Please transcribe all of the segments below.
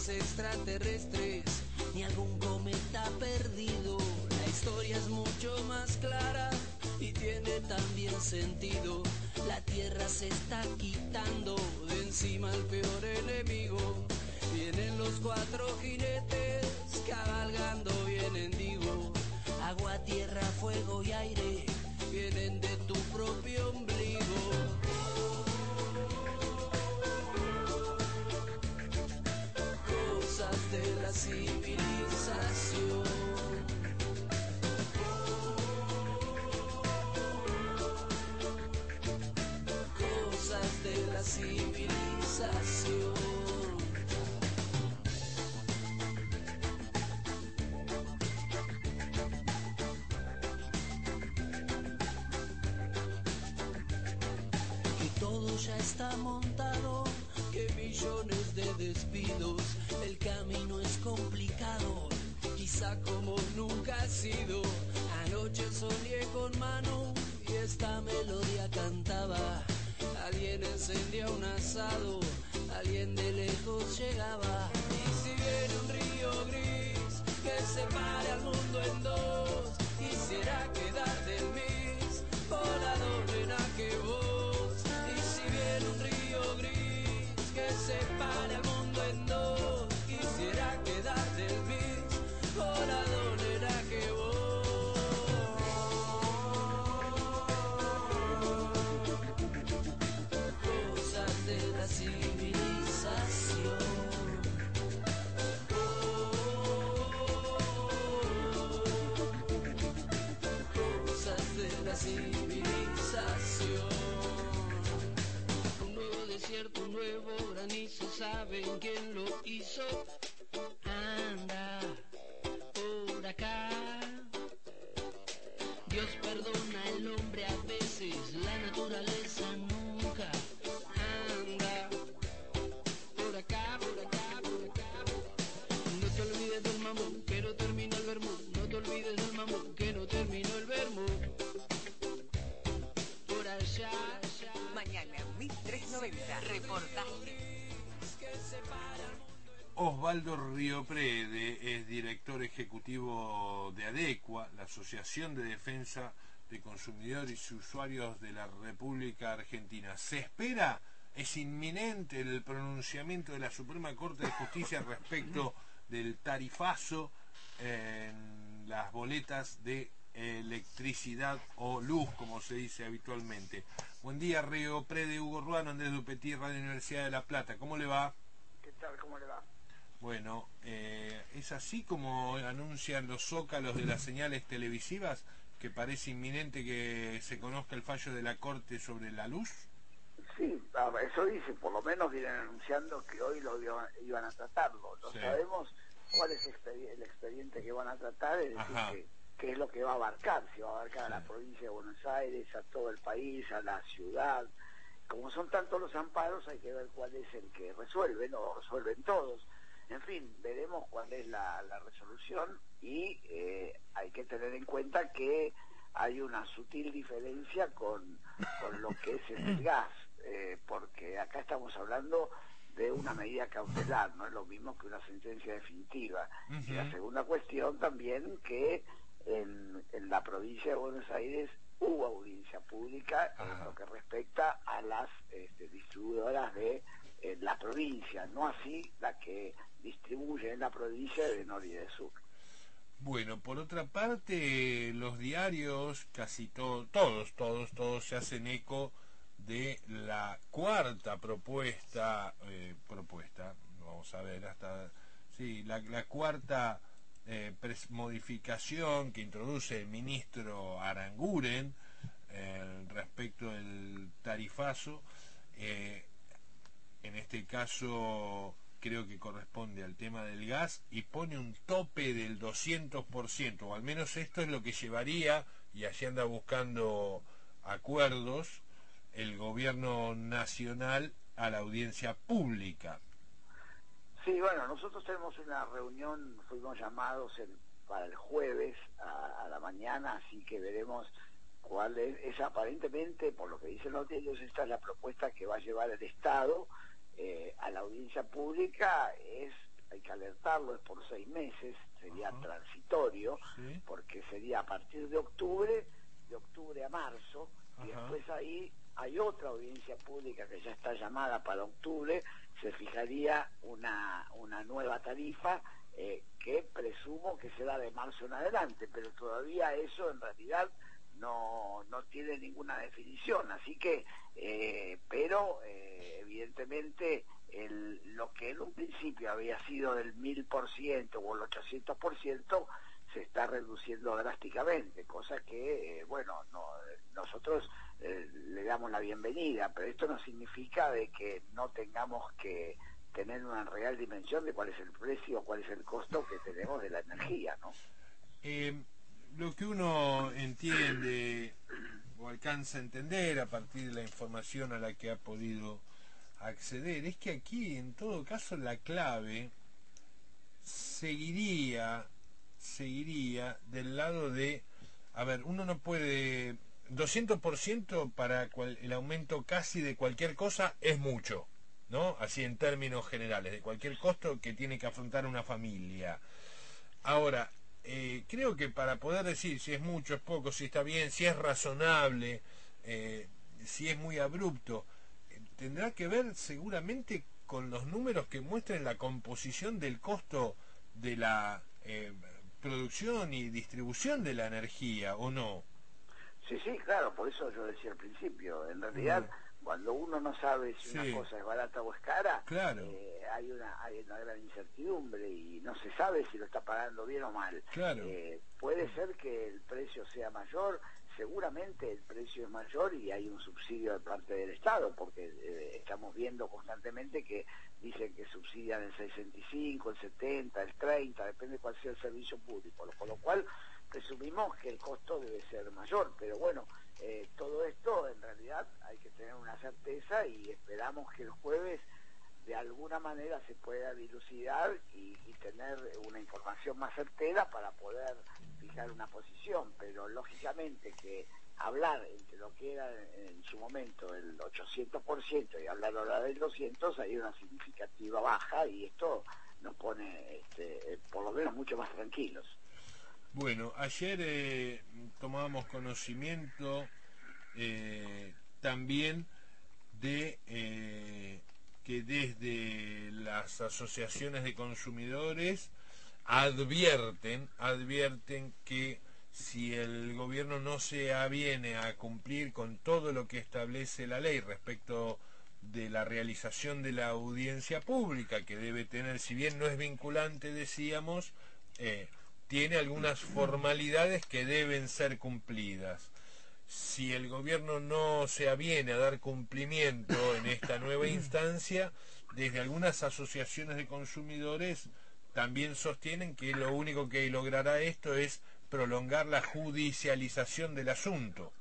extraterrestres, ni algún cometa perdido. La historia es mucho más clara y tiene también sentido. La Tierra se está quitando de encima el peor enemigo. Vienen los cuatro jinetes cabalgando, vienen, digo. Agua, tierra, fuego y aire vienen de tu propio ombligo. Cosas de la civilización. Cosas de la civilización. Todo ya está montado, que millones de despidos, el camino es complicado, quizá como nunca ha sido. Anoche soñé con Manu y esta melodía cantaba, alguien encendía un asado, alguien de lejos llegaba. Y si viene un río gris que separe al mundo en dos, quisiera quedar del mismo lado, nena, que vos. En un río gris que separe al mundo en dos, quisiera quedar del mismo lado, nena, que vos. Cosas de la civilización. Cosas de la civilización. Desierto, un nuevo granizo, ¿saben quién lo hizo? Anda por acá. Dios perdona al hombre a veces, la naturaleza nunca. Anda por acá, por acá, por acá. No te olvides del mambo, que no terminó el vermú. No te olvides del mambo, que no terminó el vermú. Por allá. Mañana 1390, reportaje. Osvaldo Rioprede es director ejecutivo de ADECUA, la Asociación de Defensa de Consumidores y Usuarios de la República Argentina. Se espera, es inminente el pronunciamiento de la Suprema Corte de Justicia respecto del tarifazo en las boletas de electricidad o luz, como se dice habitualmente. Buen día, Rioprede. Hugo Ruano, Andrés Dupetit, Radio Universidad de La Plata. ¿Cómo le va? ¿Qué tal? ¿Cómo le va? Bueno, ¿es así como anuncian los zócalos de las señales televisivas, que parece inminente que se conozca el fallo de la Corte sobre la luz? Sí, eso dice, por lo menos vienen anunciando que hoy lo iban a tratarlo. No Sí. sabemos cuál es el expediente que van a tratar, es decir, Ajá. qué es lo que va a abarcar, si va a abarcar a la provincia de Buenos Aires, a todo el país, a la ciudad. Como son tantos los amparos, hay que ver cuál es el que resuelve, no resuelven todos. En fin, veremos cuál es la resolución y hay que tener en cuenta que hay una sutil diferencia con lo que es el gas, porque acá estamos hablando de una medida cautelar, no es lo mismo que una sentencia definitiva. Y la segunda cuestión también, que en la provincia de Buenos Aires hubo audiencia pública en lo que respecta a las distribuidoras de la provincia, no así la que distribuye en la provincia de Norte y de Sur. Bueno, por otra parte, los diarios, casi todos se hacen eco de la cuarta propuesta, vamos a ver, la cuarta modificación que introduce el ministro Aranguren respecto del tarifazo. En este caso creo que corresponde al tema del gas y pone un tope del 200%, o al menos esto es lo que llevaría, y allí anda buscando acuerdos, el gobierno nacional a la audiencia pública. Sí, bueno, nosotros tenemos una reunión, fuimos llamados para el jueves a la mañana, así que veremos cuál es aparentemente, por lo que dicen los diarios, esta es la propuesta que va a llevar el Estado a la audiencia pública. Es hay que alertarlo, es por 6 meses, sería transitorio, sí, porque sería a partir de octubre a marzo, y después ahí hay otra audiencia pública que ya está llamada para octubre, se fijaría una nueva tarifa que presumo que será de marzo en adelante, pero todavía eso en realidad no tiene ninguna definición, así que, pero evidentemente lo que en un principio había sido del 1000% o el 800%, se está reduciendo drásticamente, cosa que, bueno, nosotros le damos la bienvenida, pero esto no significa de que no tengamos que tener una real dimensión de cuál es el precio, cuál es el costo que tenemos de la energía, ¿no? Lo que uno entiende o alcanza a entender a partir de la información a la que ha podido acceder es que aquí, en todo caso, la clave seguiría del lado de, a ver, uno no puede, 200% para el aumento casi de cualquier cosa es mucho, ¿no? Así en términos generales, de cualquier costo que tiene que afrontar una familia. Ahora, creo que para poder decir si es mucho, es poco, si está bien, si es razonable, si es muy abrupto, tendrá que ver seguramente con los números que muestren la composición del costo de la producción y distribución de la energía, ¿o no? Sí, claro, por eso yo decía al principio, en realidad, cuando uno no sabe si una cosa es barata o es cara, claro, hay una gran incertidumbre y no se sabe si lo está pagando bien o mal. Claro. Puede ser que el precio sea mayor, seguramente el precio es mayor y hay un subsidio de parte del Estado, porque estamos viendo constantemente que dicen que subsidian el 65, el 70, el 30, depende de cuál sea el servicio público, con lo cual presumimos que el costo debe ser mayor, pero bueno, todo esto en realidad hay que tener una certeza y esperamos que el jueves de alguna manera se pueda dilucidar y tener una información más certera para poder fijar una posición, pero lógicamente que hablar entre lo que era en su momento el 800% y hablar ahora del 200%, hay una significativa baja y esto nos pone por lo menos mucho más tranquilos. Bueno, ayer tomábamos conocimiento también de que desde las asociaciones de consumidores advierten que si el gobierno no se aviene a cumplir con todo lo que establece la ley respecto de la realización de la audiencia pública, que debe tener, si bien no es vinculante, decíamos, tiene algunas formalidades que deben ser cumplidas. Si el gobierno no se aviene a dar cumplimiento en esta nueva instancia, desde algunas asociaciones de consumidores también sostienen que lo único que logrará esto es prolongar la judicialización del asunto.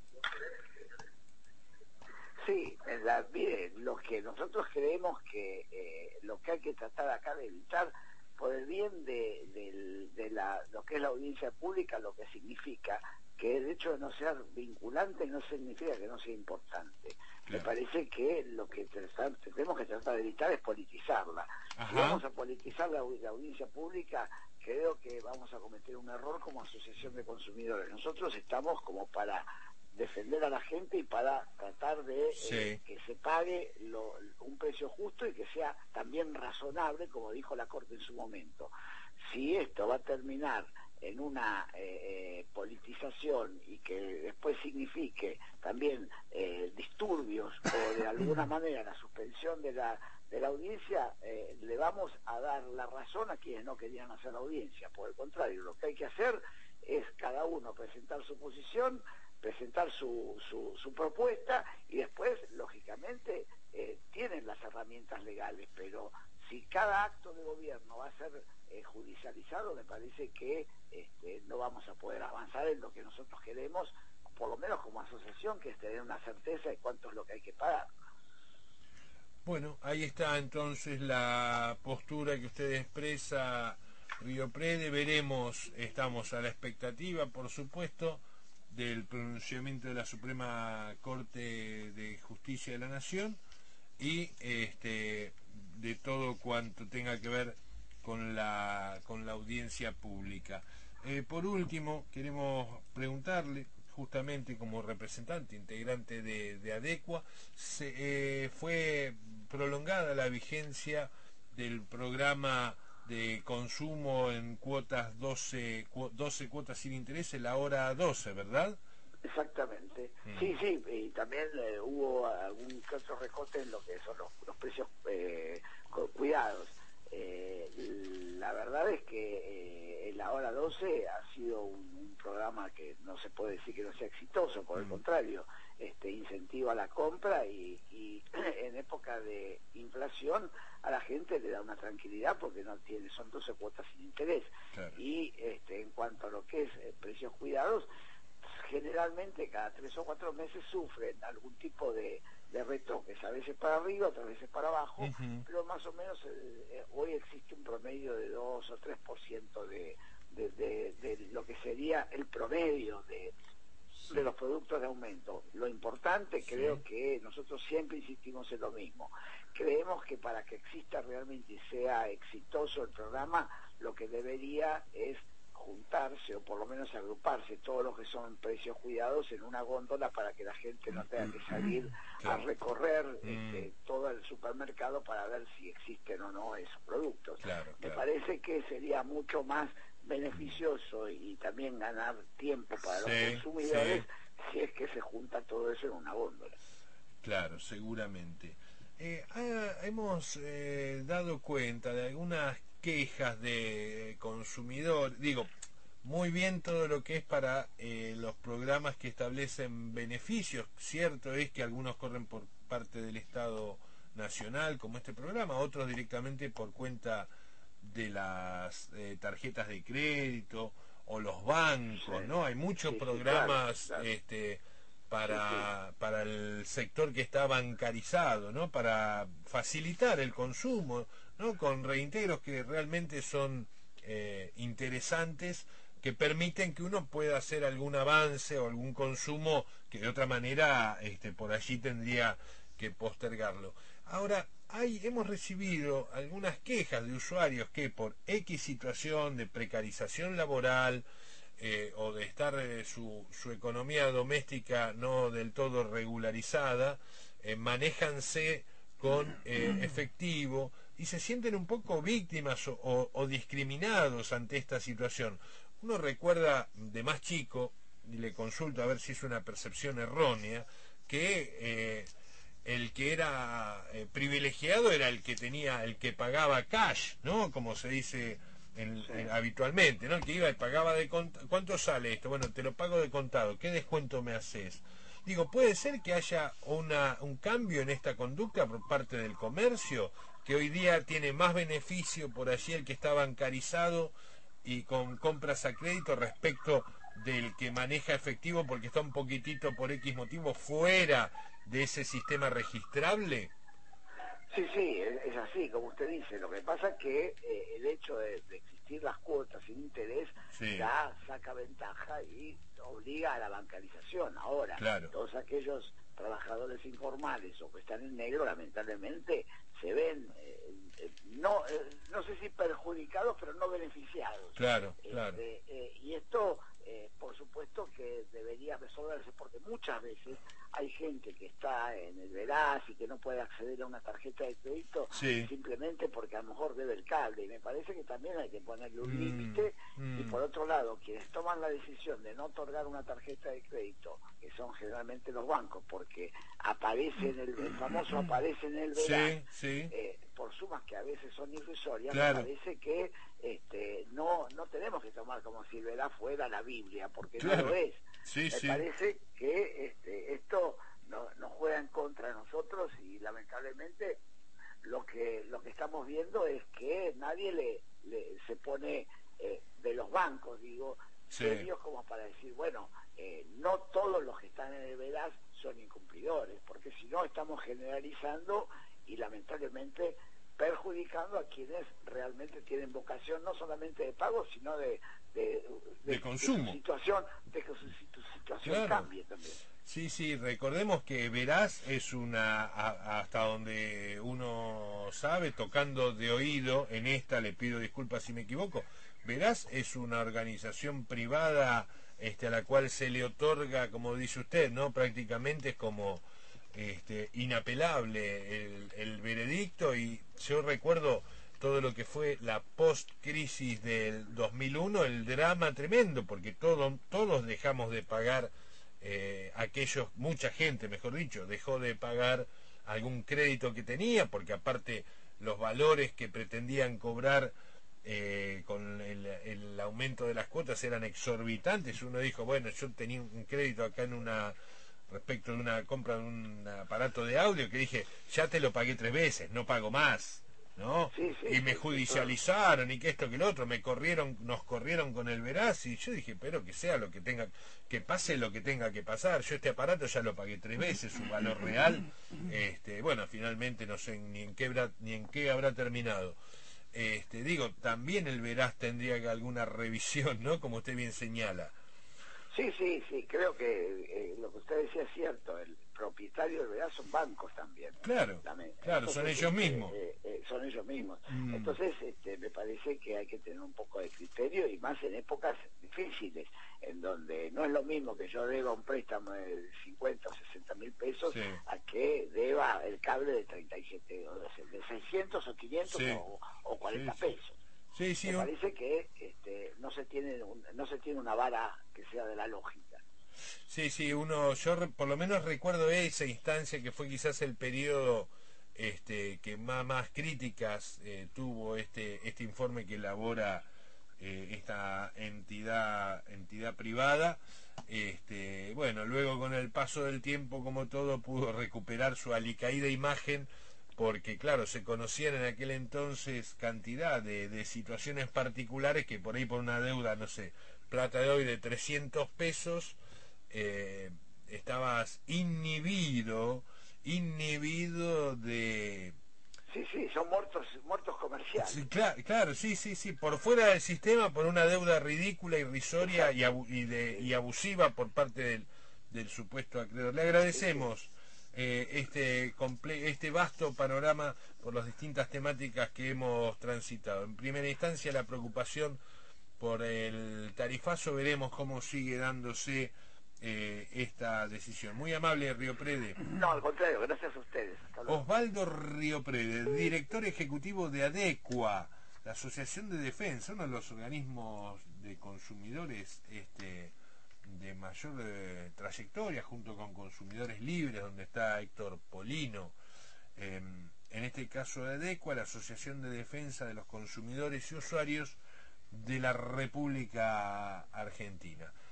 Sí, mire, lo que nosotros creemos que lo que hay que tratar acá de evitar por el bien de lo que es la audiencia pública, lo que significa que el hecho de no ser vinculante no significa que no sea importante. Claro. Me parece que lo que tenemos que tratar de evitar es politizarla. Ajá. Si vamos a politizar la audiencia pública, creo que vamos a cometer un error como asociación de consumidores. Nosotros estamos como para defender a la gente y para tratar de que se pague un precio justo y que sea también razonable, como dijo la Corte en su momento. Si esto va a terminar en una politización y que después signifique también disturbios o de alguna manera la suspensión de la audiencia, le vamos a dar la razón a quienes no querían hacer la audiencia. Por el contrario, lo que hay que hacer es cada uno presentar su posición, presentar su propuesta y después, lógicamente, tienen las herramientas legales, pero si cada acto de gobierno va a ser judicializado, me parece que no vamos a poder avanzar en lo que nosotros queremos, por lo menos como asociación, que es tener una certeza de cuánto es lo que hay que pagar. Bueno, ahí está entonces la postura que usted expresa, Río Prede. Veremos, estamos a la expectativa, por supuesto, del pronunciamiento de la Suprema Corte de Justicia de la Nación y de todo cuanto tenga que ver con la audiencia pública. Por último, queremos preguntarle, justamente como representante, integrante de ADECUA, fue prolongada la vigencia del programa de consumo en cuotas 12 cuotas sin interés, la hora 12, ¿verdad? Exactamente. Sí, y también hubo algún que otro recorte en lo que son los precios cuidados. La verdad es que la hora 12 ha sido un programa que no se puede decir que no sea exitoso, por el contrario, incentiva la compra y en época de inflación a la gente le da una tranquilidad porque son 12 cuotas sin interés. Claro. Y en cuanto a lo que es precios cuidados, generalmente cada 3 o 4 meses sufren algún tipo de retoques, a veces para arriba, otras veces para abajo, pero más o menos hoy existe un promedio de 2 o 3% de lo que sería el promedio de los productos de aumento. Lo importante, creo que nosotros siempre insistimos en lo mismo. Creemos que para que exista realmente y sea exitoso el programa, lo que debería es juntarse o por lo menos agruparse todos los que son precios cuidados en una góndola para que la gente no tenga que salir a recorrer todo el supermercado para ver si existen o no esos productos. Me parece que sería mucho más beneficioso y también ganar tiempo para los consumidores si es que se junta todo eso en una góndola. Claro, seguramente. Hemos dado cuenta de algunas quejas de consumidor, digo, muy bien todo lo que es para los programas que establecen beneficios. Cierto es que algunos corren por parte del Estado Nacional, como este programa, otros directamente por cuenta de las tarjetas de crédito o los bancos, ¿no? Hay muchos programas para el sector que está bancarizado, ¿no? Para facilitar el consumo, ¿no? Con reintegros que realmente son interesantes, que permiten que uno pueda hacer algún avance o algún consumo que de otra manera por allí tendría que postergarlo. Ahora, hemos recibido algunas quejas de usuarios que por X situación de precarización laboral o de estar su economía doméstica no del todo regularizada, manéjanse con efectivo y se sienten un poco víctimas o discriminados ante esta situación. Uno recuerda de más chico, y le consulto a ver si es una percepción errónea, que el que era privilegiado era el que pagaba cash, ¿no? Como se dice habitualmente, ¿no? El que iba y pagaba de contado. ¿Cuánto sale esto? Bueno, te lo pago de contado. ¿Qué descuento me haces? Digo, ¿puede ser que haya un cambio en esta conducta por parte del comercio? Que hoy día tiene más beneficio por allí el que está bancarizado y con compras a crédito respecto del que maneja efectivo porque está un poquitito por X motivo fuera de ese sistema registrable. Sí, es así, como usted dice. Lo que pasa es que el hecho de existir las cuotas sin interés ya saca ventaja y obliga a la bancarización. Ahora, todos aquellos trabajadores informales o que están en negro, lamentablemente, se ven, no sé si perjudicados, pero no beneficiados. Claro. Y esto, por supuesto que debería resolverse, porque muchas veces hay gente que está en el veraz y que no puede acceder a una tarjeta de crédito simplemente porque a lo mejor debe el cable, y me parece que también hay que ponerle un límite. Y por otro lado, quienes toman la decisión de no otorgar una tarjeta de crédito, que son generalmente los bancos, porque aparece el famoso aparece en el veraz, por sumas que a veces son irrisorias, me parece que no tenemos que tomar como si el veraz fuera la Biblia, porque no lo es. Me parece que esto nos juega en contra de nosotros, y lamentablemente lo que estamos viendo es que nadie se pone de los bancos, digo, serios como para decir, bueno, no todos los que están en el veraz son incumplidores, porque si no estamos generalizando y lamentablemente perjudicando a quienes realmente tienen vocación no solamente de pago, sino de consumo, de que su situación cambie también. Sí, sí, recordemos que Veraz es hasta donde uno sabe, tocando de oído, en esta le pido disculpas si me equivoco, Veraz es una organización privada a la cual se le otorga, como dice usted, ¿no? Prácticamente es como inapelable el veredicto, y yo recuerdo todo lo que fue la post-crisis del 2001, el drama tremendo, porque todos dejamos de pagar, mucha gente, mejor dicho, dejó de pagar algún crédito que tenía, porque aparte los valores que pretendían cobrar con el aumento de las cuotas eran exorbitantes. Uno dijo, bueno, yo tenía un crédito acá respecto de una compra de un aparato de audio, que dije, ya te lo pagué 3 veces, no pago más, ¿no? Sí, sí, y me sí, judicializaron, y que esto que lo otro, nos corrieron con el Veraz, y yo dije, pero que sea lo que tenga, que pase lo que tenga que pasar, yo este aparato ya lo pagué 3 veces, su valor real, bueno, finalmente no sé ni en qué habrá terminado. Digo, también el Veraz tendría que alguna revisión, ¿no? Como usted bien señala. Sí, sí, sí, creo que lo que usted decía es cierto, el propietario del Veraz son bancos también. Claro, claro, Entonces, son ellos mismos. son ellos mismos. Entonces, me parece que hay que tener un poco de criterio, y más en épocas difíciles, en donde no es lo mismo que yo deba un préstamo de 50 o 60 mil pesos, Sí. a que deba el cable de 37, o de 600 o 500 Sí. o 40 Sí, sí. pesos. Sí, sí, Me parece que no se tiene una vara que sea de la lógica. sí, por lo menos recuerdo esa instancia, que fue quizás el periodo que más críticas tuvo este informe que elabora esta entidad privada. Bueno, luego con el paso del tiempo, como todo, pudo recuperar su alicaída imagen, porque claro, se conocían en aquel entonces cantidad de situaciones particulares, que por ahí, por una deuda, no sé, plata de hoy de 300 pesos, estabas inhibido de... Sí, sí, son muertos comerciales. Sí, claro, sí, por fuera del sistema, por una deuda ridícula, irrisoria y abusiva por parte del supuesto acreedor. Le agradecemos este vasto panorama por las distintas temáticas que hemos transitado. En primera instancia, la preocupación por el tarifazo, veremos cómo sigue dándose esta decisión. Muy amable, Rioprede. No, al contrario, gracias a ustedes. Hasta luego. Osvaldo Rioprede, director ejecutivo de ADECUA, la Asociación de Defensa, uno de los organismos de consumidores de mayor trayectoria, junto con Consumidores Libres, donde está Héctor Polino. En este caso de ADECUA, la Asociación de Defensa de los Consumidores y Usuarios de la República Argentina.